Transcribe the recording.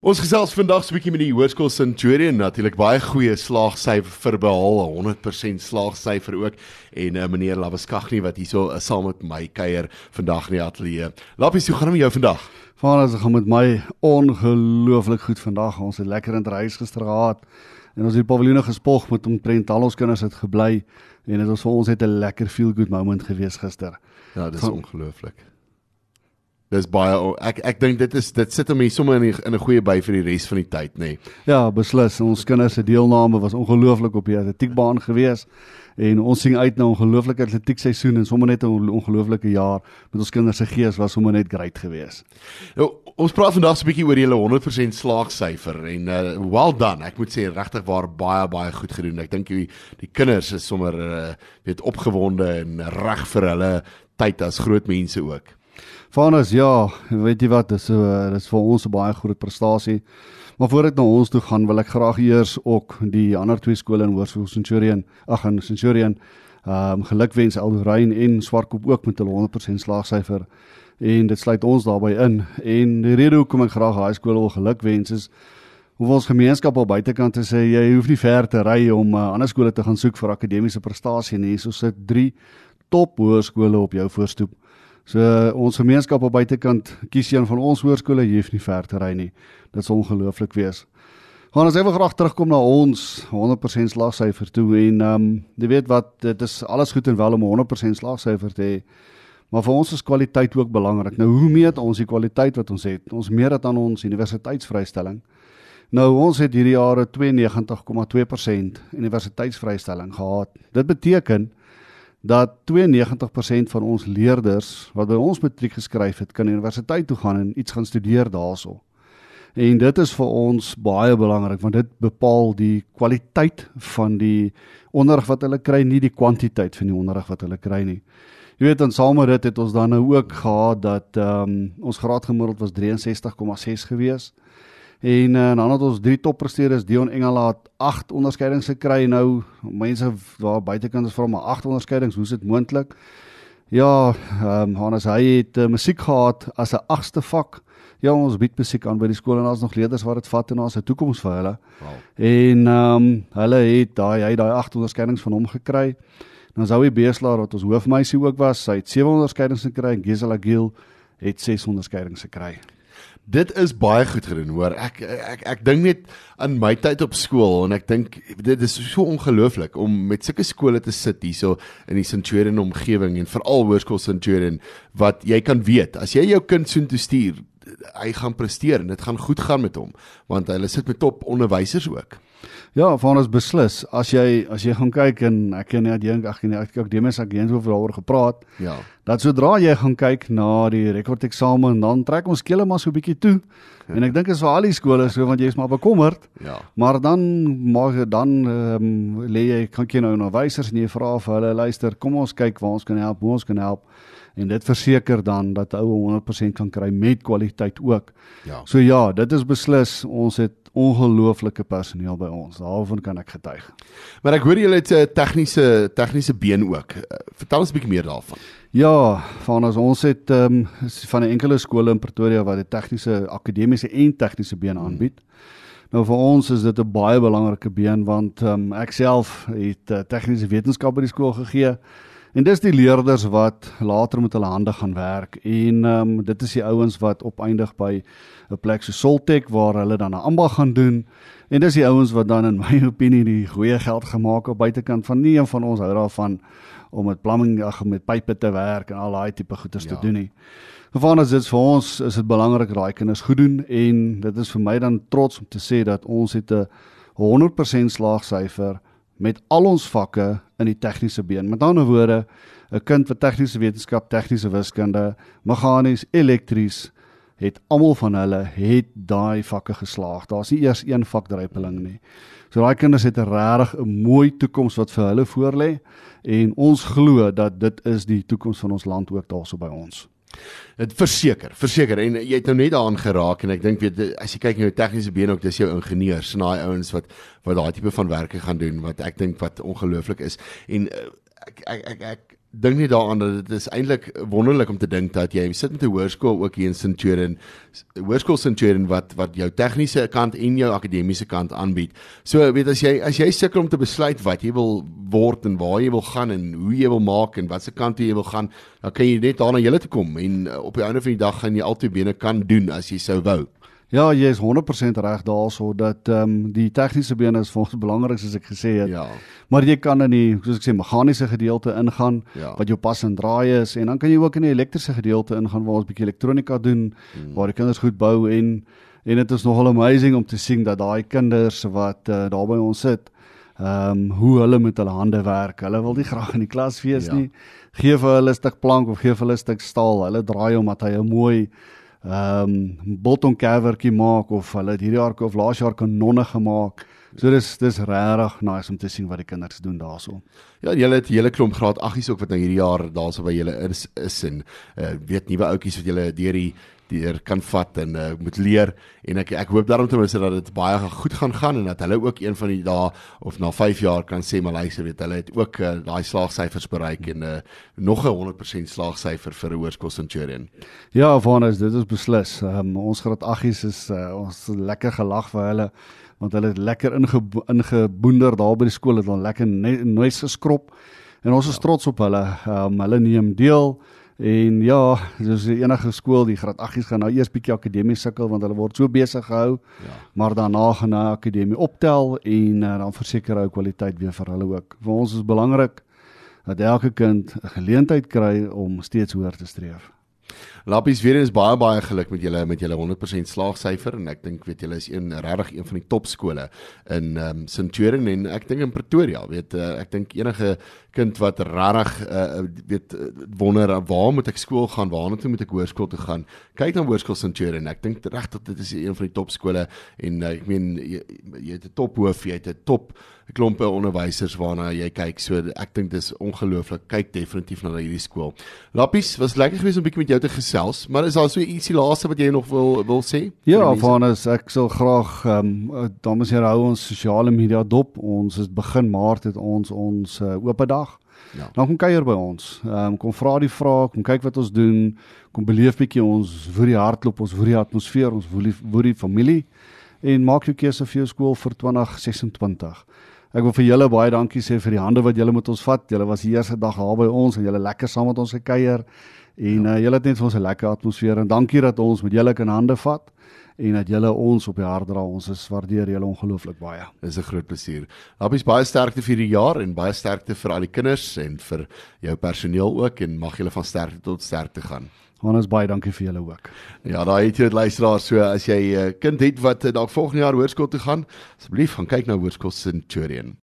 Ons gesels vandag so 'n bietjie met die Hoërskool Centurion, natuurlik baie goeie slaagsyfer behaal, 100% slaagsyfer ook, en meneer Labuskaghni wat hierso saam met my kuier vandag in die ateljee. Lappies, hoe gaan dit met jou vandag? Vanaf gaan met my ongelooflik goed vandag. Ons het lekker in die huis gister gehad en ons het die paviljoene gespog met omtrent al ons kinders het gebly en dit was vir ons het 'n lekker feel good moment gewees gister. Ja, dis ongelooflik. Dis baie, ek dink dit sit hom hier sommer in 'n goeie by vir die res van die tyd, nê. Nee. Ja, beslis. Ons kinders se deelname was ongelooflik op die atletiekbaan gewees en ons sien uit na 'n ongelooflike atletiekseisoen en sommer net 'n ongelooflike jaar met ons kinders se gees was sommer net great gewees. Nou, ons praat vandag so 'n bietjie oor julle 100% slaagsyfer en well done. Ek moet sê regtig waar baie goed gedoen. Ek dink die kinders is sommer opgewonde en reg vir hulle tyd as groot mense ook. Vanus, ja, weet jy wat, dis vir ons 'n baie groot prestasie. Maar voor ek na ons toe gaan, wil ek graag eers ook die ander twee skole in Hoërskool Centurion, gelukwens Eldorado en Swartkoep ook met hulle 100% slaagsyfer. En dit sluit ons daarbey in. En die rede hoekom ek graag daai skole wil gelukwens is om ons gemeenskap al buitekant te sê, jy hoef nie ver te ry om ander skole te gaan soek vir akademiese prestasie nie. So sit 3 top hoërskole op jou voorstoep. So ons gemeenskap op buitekant kies een van ons hoërskole, jy hoef nie ver te ry nie. Dit sal ongelooflik wees. Gaan ons even graag terugkom na ons 100% slaagsyfer toe en jy weet wat, dit is alles goed en wel om 'n 100% slaagsyfer te hê, maar vir ons is kwaliteit ook belangrik. Nou hoe meet ons die kwaliteit wat ons het? Ons meet dit aan ons universiteitsvrystelling. Nou ons het hierdie jare 92,2% universiteitsvrystelling gehad. Dit beteken dat 92% van ons leerders wat by ons matriek geskryf het, kan universiteit toe gaan en iets gaan studeer daarso. En dit is vir ons baie belangrik, want dit bepaal die kwaliteit van die onderrig wat hulle kry, nie die kwantiteit van die onderrig wat hulle kry nie. Jy weet, en saam met dit het ons dan nou ook gehad dat ons graadgemiddeld was 63,6 gewees. En dan het ons 3 toppresteerders, Dion Engelhard 8 onderskeidings gekry. Nou, mense waar buitekant is vir hom 8 onderskeidings, hoe is dit moontlik? Ja, Hannes, hy het musiek gehad as 'n 8ste vak. Ja, ons bied musiek aan by die skool en daar's nog leerders wat dit vat en daar's 'n toekoms vir hulle. Wow. En hulle het daai 8 onderskeidings van hom gekry. Dan Zoe Beeslaar wat ons hoofmeisie ook was, sy het 7 onderskeidings gekry en Gisela Giel het 6 onderskeidings gekry. Dit is baie goed gedoen, hoor. Ek dink net aan my tyd op skool en ek dink dit is so ongelooflik om met sulke skole te sit hierso in die Centurion omgewing en veral Hoërskool Centurion wat jy kan weet as jy jou kind soontoe stuur, hy gaan presteer en dit gaan goed gaan met hom want hulle sit met top onderwysers ook. Ja, van ons beslis. As jy gaan kyk en ek dink akademiese agent het daaroor gepraat. Ja. Dat sodra jy gaan kyk na die rekordeksamen, dan trek ons skele maar so 'n bietjie toe. Ja. En ek dink dit is vir al die skole so want jy is maar bekommerd. Ja. Maar dan lê jy kan jy nou onderwysers en jy vra vir hulle, luister, kom ons kyk waar ons kan help, hoe ons kan help. En dit verseker dan dat ou 100% kan kry met kwaliteit ook. Ja. So ja, dit is beslis, ons het ongelooflike personeel by ons. Daarvan kan ek getuig. Maar ek hoor julle het 'n tegniese been ook. Vertel ons 'n bietjie meer daarvan. Ja, ons het van 'n enkele skole in Pretoria wat 'n tegniese, akademiese en tegniese been aanbied. Nou vir ons is dit 'n baie belangrike been want ek self het tegniese wetenskap by die skool gegee. En dis die leerders wat later met hulle hande gaan werk en dit is die ouens wat opeindig by 'n plek so Soltech waar hulle dan 'n ambag gaan doen en dis die ouens wat dan in my opinie die goeie geld gemaak op buitekant van nie een van ons hou daarvan om met plumbing, met pype te werk en al daai tipe goeders te doen nie. Geval as dit vir ons is dit belangrik dat daai kinders goed doen en dit is vir my dan trots om te sê dat ons het 'n 100% slaagsyfer met al ons vakke in die tegniese been. Met ander woorde, 'n kind wat tegniese wetenskap, tegniese wiskunde, meganies, elektries, het almal van hulle het daai vakke geslaag. Daar's nie eers een vakdrypeling nie. So daai kinders het 'n regtig 'n mooi toekoms wat vir hulle voorlê en ons glo dat dit is die toekoms van ons land ook daarso by ons. Dit verseker en jy het nou net daaraan geraak en ek dink weet as jy kyk na jou tegniese been ook dis jou ingenieurs en daai ouens wat daai tipe van werke gaan doen wat ek dink wat ongelooflik is en dink nie daaraan dat dit is eintlik wonderlik om te dink dat jy sit met 'n hoërskool ook hier in Centurion, hoërskool Centurion wat jou tegniese kant en jou akademiese kant aanbied. So weet as jy sukkel om te besluit wat jy wil word en waar jy wil gaan en hoe jy wil maak en watse kant jy wil gaan, dan kan jy net daar na julle toe kom en op die einde van die dag gaan jy albei bene kan doen as jy sou wou. Ja, jy is 100% reg daarso dat die tegniese bene is vir ons belangrik soos ek gesê het. Ja. Maar jy kan in die, soos ek sê, meganiese gedeelte ingaan wat jou pas en draai is en dan kan jy ook in die elektriese gedeelte ingaan waar ons 'n bietjie elektronika doen, waar die kinders goed bou en dit is nogal amazing om te sien dat daai kinders wat daar by ons sit, hoe hulle met hulle hande werk. Hulle wil nie graag in die klas wees nie. Gee vir hulle 'n stuk plank of gee vir hulle 'n stuk staal. Hulle draai hom dat hy 'n mooi biltong covertjie maak of hulle het hierdie jaar of laas jaar kanonne gemaak. So dis regtig nice om te sien wat die kinders doen daarso. Ja, julle het 'n hele klomp graad 8's ook wat nou hierdie jaar daarso by julle is en weet nuwe ouetjies wat julle deur kan vat en moet leer en ek hoop daarom ten minste dat dit baie goed gaan en dat hulle ook een van die dae of na 5 jaar kan sê maar luister weet hulle het ook daai slaagsyfers bereik en nog 'n 100% slaagsyfer vir 'n hoërskool Centurion. Ja, Vanus, dit is beslis. Ons graad 8's is ons lekker gelag vir hulle want hulle het lekker ingeboender daar by die skool, het hulle lekker nuus geskrob en ons is trots op hulle. Hulle neem deel en ja, soos enige skool, die graad 8's gaan nou eers bietjie akademie sukkel want hulle word so besig gehou, maar daarna gaan hulle akademie optel en dan verseker hou kwaliteit weer vir hulle ook. Vir ons is belangrik dat elke kind 'n geleentheid kry om steeds hoër te streef. Lappies, weer eens baie geluk met julle 100% slaagsyfer en ek dink weet julle is regtig een van die topskole in Centurion en ek dink in Pretoria, weet ek dink enige kind wat regtig weet wonder waar moet ek skool gaan, waarna moet ek hoërskool toe gaan, kyk na hoërskool Centurion. Ek dink regtig dit is een van die topskole en ek meen jy het 'n tophoof, jy het 'n top klompe onderwysers waarna jy kyk. So ek dink dis ongelooflik. Kyk definitief na hierdie skool. Lappies, was lekker geweest om 'n bietjie met jou te gesels, maar is daar so ietsie laaste wat jy nog wil sê? Ja, Vanus, ek sal graag dames en here hou ons sosiale media dop. Ons is begin Maart het ons oop dag. Ja. Dan kom kuier by ons. Kom vra die vrae, kom kyk wat ons doen, kom beleef bietjie ons woerie hartklop, ons woerie atmosfeer, ons woerie familie en maak jou keuse vir jou skool vir 2026. Ek wil vir julle baie dankie sê vir die hande wat julle met ons vat. Julle was die eerste dag daar by ons en julle lekker saam met ons gekuier en julle het net vir ons 'n lekker atmosfeer en dankie dat ons met julle kan hande vat en dat julle ons op die hart dra. Ons waardeer julle ongelooflik baie. Dis 'n groot plesier. Lappies, baie sterkte vir hierdie jaar en baie sterkte vir al die kinders en vir jou personeel ook en mag julle van sterkte tot sterkte gaan. Ons baie dankie vir julle ook. Ja, daar het jy dit luisteraar. So as jy 'n kind het wat dalk volgende jaar hoërskool toe gaan, asseblief gaan kyk na hoërskool Centurion.